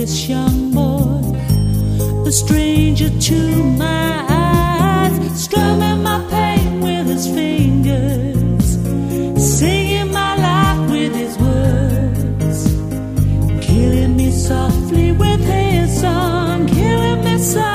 this young boy, a stranger to my eyes, strumming my pain with his fingers, singing my life with his words, killing me softly with his song, killing me softly.